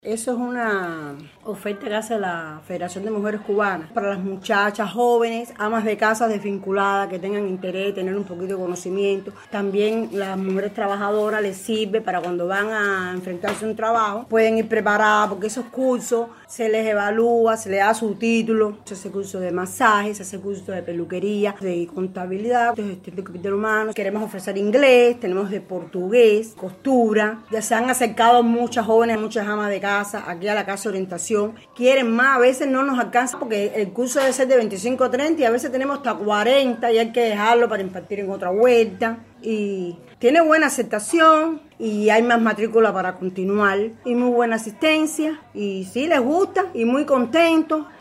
Eso es una oferta que hace la Federación de Mujeres Cubanas para las muchachas jóvenes, amas de casa desvinculadas, que tengan interés, tener un poquito de conocimiento. También las mujeres trabajadoras les sirve para cuando van a enfrentarse a un trabajo, pueden ir preparadas porque esos cursos se les evalúa, se les da su título. Se hace curso de masajes, se hace curso de peluquería, de contabilidad, de gestión de capital humano. Queremos ofrecer inglés, tenemos de portugués, costura. Ya se han acercado muchas jóvenes, muchas amas de casa aquí a la casa de orientación, quieren más, a veces no nos alcanza porque el curso debe ser de 25 a 30 y a veces tenemos hasta 40 y hay que dejarlo para impartir en otra vuelta. Y tiene buena aceptación y hay más matrícula para continuar y muy buena asistencia y sí les gusta y muy contentos.